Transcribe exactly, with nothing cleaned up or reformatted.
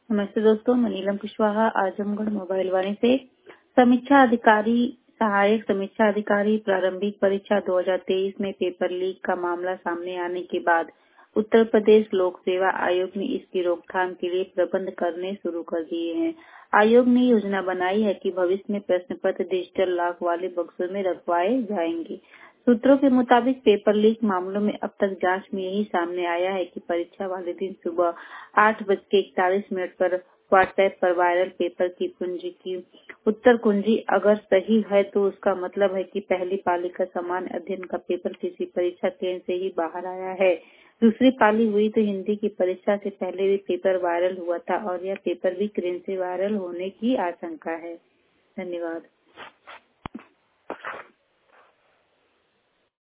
नमस्ते दोस्तों, मैं नीलम कुशवाहा आजमगढ़ मोबाइल वाणी से। समीक्षा अधिकारी सहायक समीक्षा अधिकारी प्रारंभिक परीक्षा दो हज़ार तेईस में पेपर लीक का मामला सामने आने के बाद उत्तर प्रदेश लोक सेवा आयोग ने इसकी रोकथाम के लिए प्रबंध करने शुरू कर दिए हैं। आयोग ने योजना बनाई है कि भविष्य में प्रश्न पत्र डिजिटल लॉक वाले बक्सों में रखवाए जाएंगे। सूत्रों के मुताबिक पेपर लीक मामलों में अब तक जांच में यही सामने आया है कि परीक्षा वाले दिन सुबह आठ बज के इकतालीस मिनट पर व्हाट्सएप पर वायरल पेपर की कुंजी की उत्तर कुंजी अगर सही है तो उसका मतलब है कि पहली पाली का सामान्य अध्ययन का पेपर किसी परीक्षा केंद्र से ही बाहर आया है। दूसरी पाली हुई तो हिंदी की परीक्षा से पहले भी पेपर वायरल हुआ था और यह पेपर भी क्रेन से वायरल होने की आशंका है। धन्यवाद।